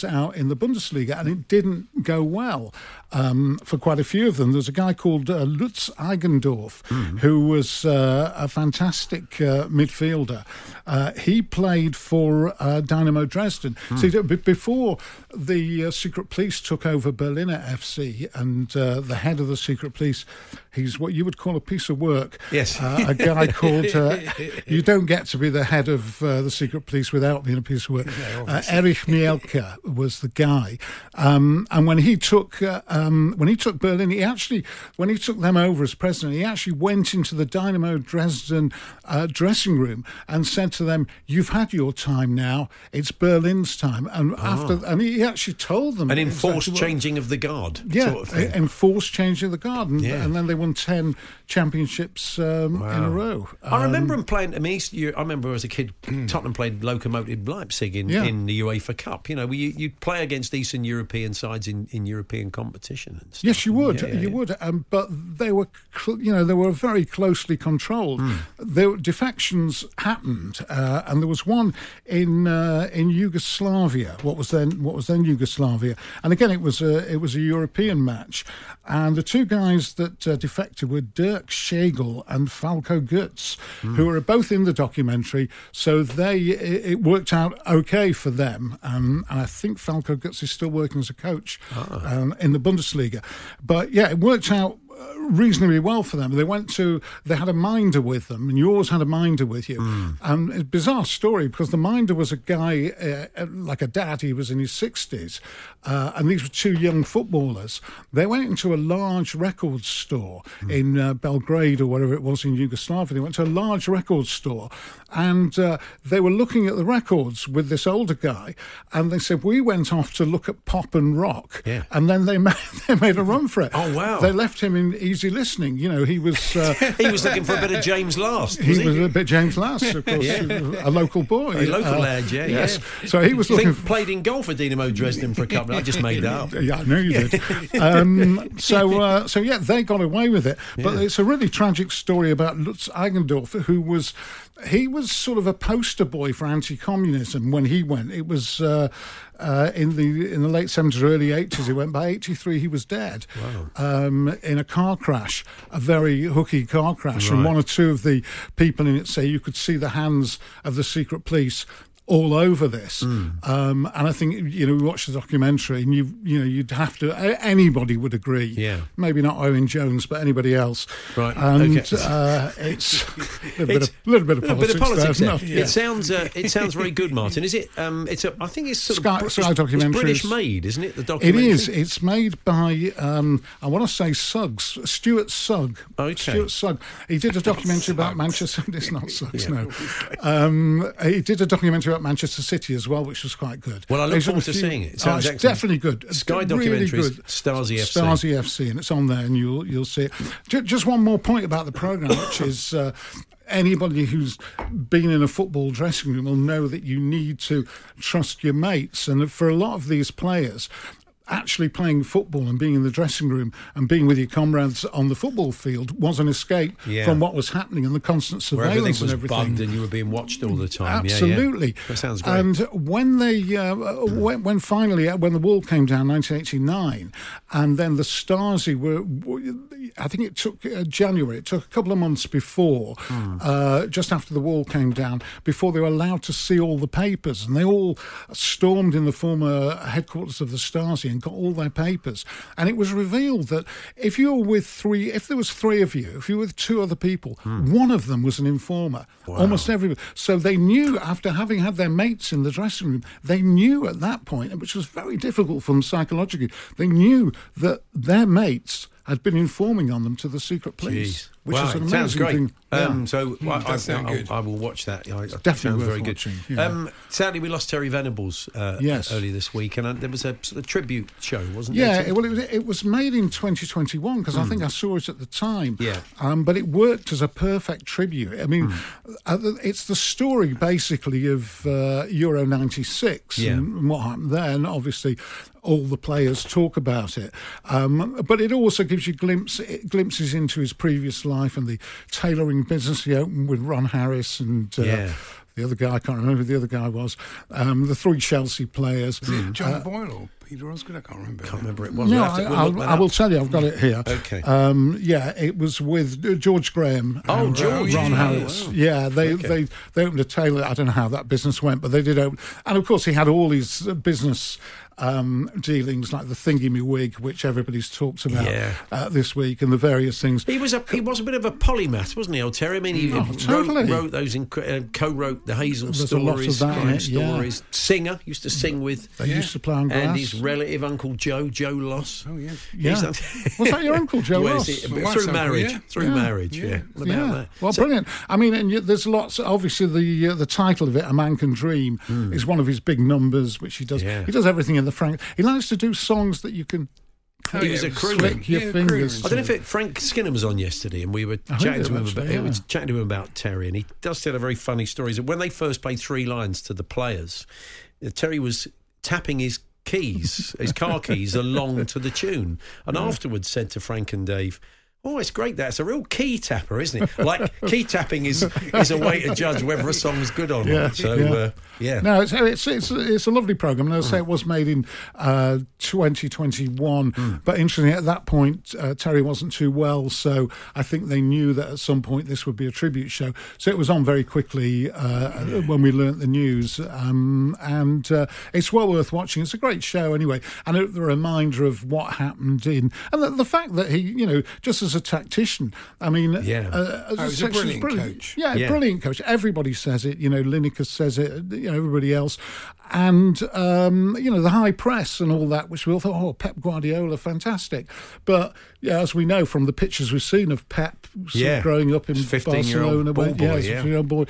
out in the Bundesliga, and it didn't go well um, for quite a few of them. There's a guy called uh, Lutz Eigendorf, mm. who was uh, a fantastic uh, midfielder. Uh, he played for uh, Dynamo Dresden. Mm. See, b- before the uh, secret police took over Berliner F C, and uh, the head of the secret police, he's what you would call a piece of work. Yes. Uh, a guy called, uh, you don't get to be the head of uh, the secret police without being a piece of work. No, uh, Erich Mielke was the guy. Um, and when he took uh, um, when he took Berlin, he actually, when he took them over as president, he actually went into the Dynamo Dresden uh, dressing room and said to them, "You've had your time now. It's Berlin's time." And oh. after, and he actually told them an enforced exactly changing of the guard. Yeah, sort of thing. enforced changing of the guard, and, yeah. and then they won ten championships um, wow. in a row. Um, I remember him playing. I mean, you, I remember as a kid, Tottenham played Lokomotiv Leipzig in, yeah. in the UEFA Cup. You know, you you play against Eastern European sides in, in European competition and stuff. Yes, you would. Yeah, yeah, you yeah. would. Um, but they were, cl- you know, they were very closely controlled. Mm. There, defections happened, uh, and there was one in uh, in Yugoslavia. What was then what was then Yugoslavia? And again, it was a it was a European match, and the two guys that uh, defected were Dirk Schegel and Falco Götz, mm. who are both in the documentary. So they it, it worked out okay for them, um, and I think Falco Götz is still working as a coach ah. um, in the Bundesliga. But yeah, it worked out reasonably well for them. They went to, they had a minder with them, and you always had a minder with you. Mm. And it's a bizarre story because the minder was a guy, uh, like a dad, he was in his sixties, uh, and these were two young footballers. They went into a large record store mm. in uh, Belgrade or whatever it was in Yugoslavia. They went to a large record store, and uh, they were looking at the records with this older guy, and they said, we went off to look at pop and rock, yeah. and then they made, they made a run for it. Oh, wow. They left him in easy listening. You know, he was... Uh, he was looking for a bit of James Last, was he? he? was a bit James Last, of course, yeah. a local boy. A local uh, lad, yeah, yes. yeah. So he was looking... Think played in golf for Dynamo Dresden for a couple... I just made that up. Yeah, I know you did. um, so, uh, so yeah, they got away with it. But yeah. it's a really tragic story about Lutz Eigendorf, who was... He was sort of a poster boy for anti-communism when he went. It was uh, uh, in the in the late seventies, early eighties. He went. By eighty-three, he was dead wow. um, in a car crash, a very hooky car crash. Right. And one or two of the people in it say you could see the hands of the secret police all over this, mm. um, and I think you know we watched the documentary, and you you know you'd have to anybody would agree, yeah, maybe not Owen Jones, but anybody else, right? And okay. uh, it's a little, it's, bit of, little bit of a politics. Bit of politics there, there. Yeah. It sounds uh, it sounds very good, Martin. Is it? Um, it's a. I think it's sort Sky, of British, Sky documentary. It's British made, isn't it? The It documentary. is. It's made by um, I want to say Suggs, Stuart Sugg. Okay. Stuart Sugg. He did a documentary about Manchester. It's not Suggs, yeah. no. Um, he did a documentary about Manchester City as well, which was quite good. Well, I look There's forward few, to seeing it. It oh, it's excellent. definitely good. Sky really documentaries, good. Stasi F C. Stasi F C, and it's on there, and you'll you'll see it. Just, just one more point about the programme, which is. Uh, Anybody who's been in a football dressing room will know that you need to trust your mates. And for a lot of these players, actually playing football and being in the dressing room and being with your comrades on the football field was an escape yeah. from what was happening and the constant surveillance. Where everything was and everything. bugged and you were being watched all the time. Absolutely. Yeah, yeah. That sounds great. And when they, uh, when, when finally, when the wall came down, nineteen eighty-nine, and then the Stasi were, I think it took uh, January, it took a couple of months before, mm. uh, just after the wall came down, before they were allowed to see all the papers, and they all stormed in the former headquarters of the Stasi and got all their papers. And it was revealed that if you were with three, if there was three of you, if you were with two other people, mm. one of them was an informer. Wow. Almost everybody. So they knew, after having had their mates in the dressing room, they knew at that point, which was very difficult for them psychologically, they knew that their mates had been informing on them to the secret police. Jeez. Which wow, is an it amazing sounds great. thing. Um, yeah. So mm, I, I, sound I, good. I will watch that. I, it definitely sounds worth very watching, good. yeah. Um, sadly, we lost Terry Venables uh, yes. earlier this week, and uh, there was a sort of tribute show, wasn't yeah, there? Yeah, well, it was, it was made in twenty twenty-one because mm. I think I saw it at the time. Yeah. Um, but it worked as a perfect tribute. I mean, mm. uh, it's the story basically of uh, Euro ninety-six yeah. and what happened there, and obviously all the players talk about it. Um, but it also gives you glimpse, glimpses into his previous life and the tailoring business he opened with Ron Harris and uh, yeah. the other guy, I can't remember who the other guy was, um, the three Chelsea players. Mm. John uh, Boyle or Peter Osgood? I can't remember. Can't remember it was. No, We'll have to- we'll I, look I'll, that I will up. tell you, I've got it here. Okay. Um, yeah, it was with uh, George Graham. Oh, and, uh, George, Ron yeah, Harris. wow. Yeah, they, Okay. they they opened a tailor. I don't know how that business went, but they did open. And of course, he had all his uh, business um, dealings, like the thingy-me-wig, which everybody's talked about Yeah. uh, this week, and the various things. He was a he was a bit of a polymath, wasn't he, old Terry? I mean, he Oh, wrote, totally. wrote those, inc- uh, co-wrote the Hazel There's a lot of stories, that in crime it, yeah. stories. Singer used to sing with, They used to play on and glass. his relative Uncle Joe, Joe Loss. Oh, yeah. Yeah. He's done- Was that your Uncle Joe Well, Ross? is it- My wife's through uncle, marriage, yeah. through Yeah. marriage, yeah. What about yeah. that? Well, So- brilliant. I mean, and you, there's lots. Obviously, the uh, the title of it, "A Man Can Dream," is one of his big numbers, which he does. Hmm. Yeah. He does everything in the Frank. He likes to do songs that you can. Oh, He yeah, was a it crooner. Flick your Yeah, fingers. crooner. I don't know if it, Frank Skinner was on yesterday, and we were I heard chatting it, to him actually, about. yeah. We were chatting to him about Terry, and he does tell a very funny story. That when they first played Three Lines to the players, uh, Terry was tapping his keys, his car keys, along to the tune, and afterwards said to Frank and Dave, "Oh, it's great. That's a real key tapper, isn't it? Like key tapping is is a way to judge whether a song's good or not." Yeah, So yeah. Uh, yeah. No, it's it's it's, it's a lovely program, and as I say, it was made in uh, twenty twenty-one. Mm. But interestingly, at that point, uh, Terry wasn't too well, so I think they knew that at some point this would be a tribute show. So it was on very quickly uh, when we learnt the news, um, and uh, it's well worth watching. It's a great show anyway, and a, the reminder of what happened in, and the, the fact that he, you know, just as a tactician, I mean, Yeah. uh, as Oh, he's a section- brilliant coach. Yeah, Yeah. brilliant coach. Everybody says it. You know, Lineker says it. You know, everybody else, and um, you know, the high press and all that, which we all thought, oh, Pep Guardiola, fantastic. But yeah, as we know from the pictures we've seen of Pep sort of Yeah. growing up in fifteen-year-old Barcelona, ball when- yeah, boy, as a yeah. fifteen-year-old boy.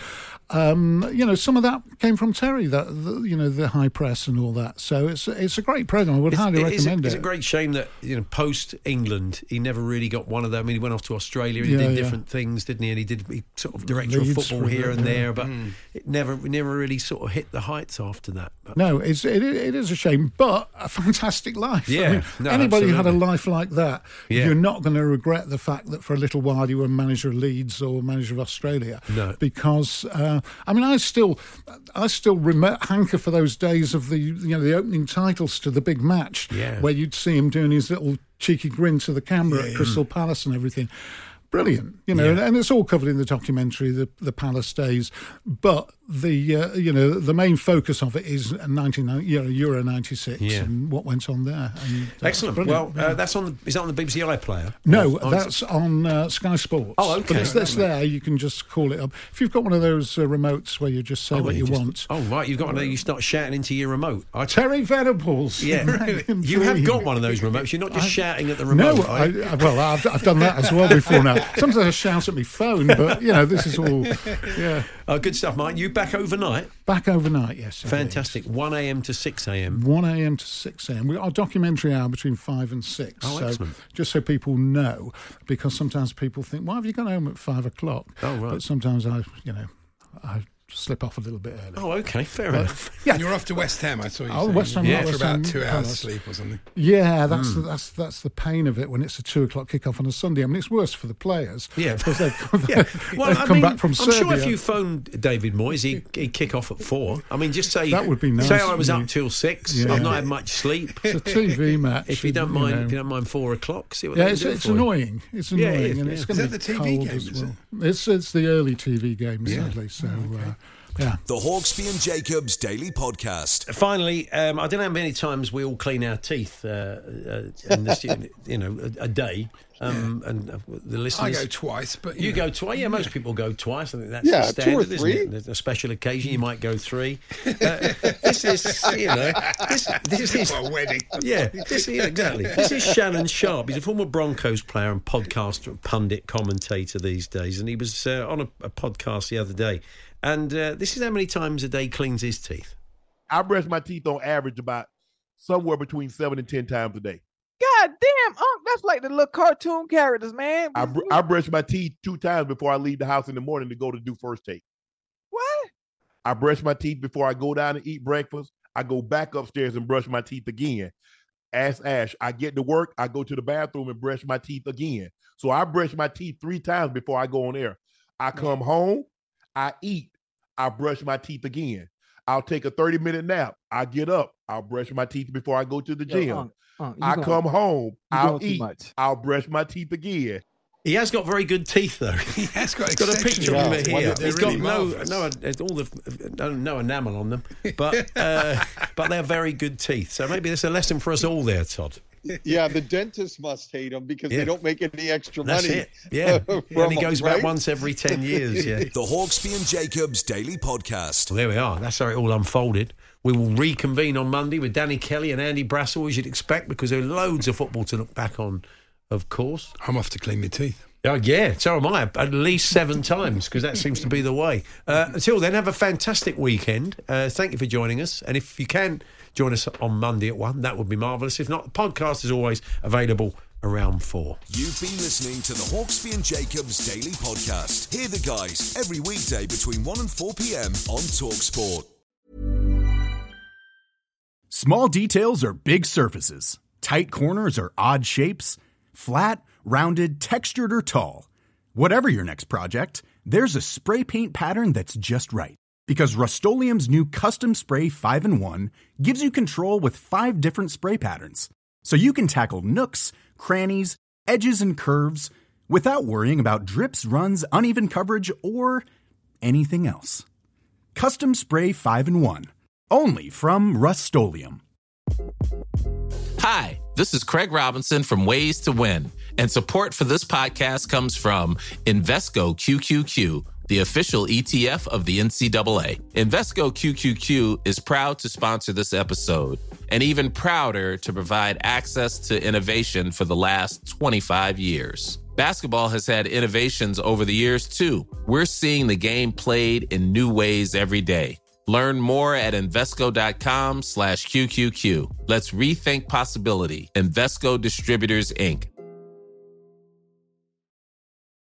Um, you know, some of that came from Terry. That the, you know, the high press and all that. So it's it's a great program. I would It's- highly it is a- recommend It's it. a great shame that, you know, post England, he never really got one of them. I mean, he went off to Australia. He Yeah, did yeah. different things, didn't he? And he did he sort of director Leeds of football for a here bit, and yeah. there, but it never never really sort of hit the heights after that. But No, it's it, it is a shame, but a fantastic life. Yeah, I mean, no, anybody who had a absolutely. life like that, Yeah. you're not going to regret the fact that for a little while you were manager of Leeds or manager of Australia. No. Because uh, I mean, I still, I still rem- hanker for those days of the you know the opening titles to the big match, Yeah. where you'd see him doing his little cheeky grin to the camera at Crystal Palace and everything. Brilliant, you know, Yeah. and it's all covered in the documentary, the the Palace days. But the uh, you know the main focus of it is nineteen you know Euro ninety-six Yeah. and what went on there. And that's excellent. brilliant, Well, yeah. uh, that's on. The, is that on the B B C iPlayer? No, Or- or- that's on uh, Sky Sports. Oh, okay. But it's, that's there. You can just call it up. If you've got one of those uh, remotes where you just say Oh, what you you just- want. Oh, right. You've got one. You start shouting into your remote. I Terry Venables. Yeah, you have got one of those remotes. You're not just I- shouting at the remote. No, are I, you? I, well, I've, I've done that as well before now. Sometimes I shout at my phone, but, you know, this is all, yeah. Oh, good stuff, Mike. You back overnight? Back overnight, yes. indeed. Fantastic. one a.m. to six a.m. one a.m. to six a.m. We got our documentary hour between five and six. Oh, so excellent. just so people know, because sometimes people think, why have you gone home at five o'clock? Oh, right. But sometimes I, you know, I slip off a little bit early. Oh, okay. Fair But- enough. Yeah. And you're off to West Ham, I saw you Oh, saying. West Ham, Yeah, yeah, for West about Ham two hours Palace. sleep or something. Yeah, that's Hmm. the, that's that's the pain of it when it's a two o'clock kickoff on a Sunday. I mean, it's worse for the players. Yeah. because they've, Yeah. they've Well, I come mean, back from I'm Serbia. sure if you phoned David Moyes, he'd, he'd kick off at four. I mean, just say That would be nice, Say I was wouldn't up you? till six. Yeah. I've not had much sleep. It's a T V match. If you don't mind, know. if you don't mind four o'clock, see what Yeah, they it's, can do it's for you. annoying. It's Yeah, annoying, it is, and yeah. it's Is going to that be the T V cold game, as is well. It's it's the early T V game, Yeah. sadly. So, uh, yeah. The Hawksby and Jacobs Daily Podcast. Finally, um, I don't know how many times we all clean our teeth uh, uh, in this, you know, a, a day. Um, And uh, the listeners, I go twice, but you know. go twice. Yeah, most people go twice. I think that's Yeah, the two or standard, isn't three. it? There's a special occasion you might go three. Uh, this is, you know, this, this is For a wedding. yeah, this, yeah, exactly. This is Shannon Sharp. He's a former Broncos player and podcaster, pundit, commentator these days, and he was uh, on a, a podcast the other day. And uh, this is how many times a day he cleans his teeth. I brush my teeth on average about somewhere between seven and ten times a day. God damn, Unc, that's like the little cartoon characters, man. I, br- I brush my teeth two times before I leave the house in the morning to go to do first take. What? I brush my teeth before I go down and eat breakfast. I go back upstairs and brush my teeth again. Ask Ash, I get to work, I go to the bathroom and brush my teeth again. So I brush my teeth three times before I go on air. I come home, I eat, I'll brush my teeth again. I'll take a thirty minute nap. I get up. I'll brush my teeth before I go to the Yo, gym. Unc, Unc, you I going- come home. you I'll going too eat. much. I'll brush my teeth again. He has got very good teeth, though. He has got, He's got a picture of him exceptional- here. They're He's really got no, marvellous. no, uh, all the no, no enamel on them, but uh, but they're very good teeth. So maybe there's a lesson for us all there, Todd. Yeah, the dentist must hate them because Yeah. they don't make any extra That's money. it. Yeah, from he only them, goes right? back once every ten years. Yeah. The Hawksby and Jacobs Daily Podcast. Well, there we are. That's how it all unfolded. We will reconvene on Monday with Danny Kelly and Andy Brassel, as you'd expect, because there are loads of football to look back on, of course. I'm off to clean my teeth. Oh, yeah, so am I, at least seven times, because that seems to be the way. Uh, until then, have a fantastic weekend. Uh, thank you for joining us. And if you can join us on Monday at one, that would be marvellous. If not, the podcast is always available around four. You've been listening to the Hawksby and Jacobs Daily Podcast. Hear the guys every weekday between one and four p.m. on TalkSport. Small details are big surfaces. Tight corners are odd shapes. Flat, rounded, textured, or tall. Whatever your next project, there's a spray paint pattern that's just right. Because Rust-Oleum's new Custom Spray five in one gives you control with five different spray patterns. So you can tackle nooks, crannies, edges, and curves without worrying about drips, runs, uneven coverage, or anything else. Custom Spray five in one. Only from Rust-Oleum. Hi, this is Craig Robinson from Ways to Win, and support for this podcast comes from Invesco Q Q Q, the official E T F of the N C double A. Invesco Q Q Q is proud to sponsor this episode, and even prouder to provide access to innovation for the last twenty-five years. Basketball has had innovations over the years, too. We're seeing the game played in new ways every day. Learn more at Invesco.com slash QQQ. Let's rethink possibility. Invesco Distributors, Incorporated.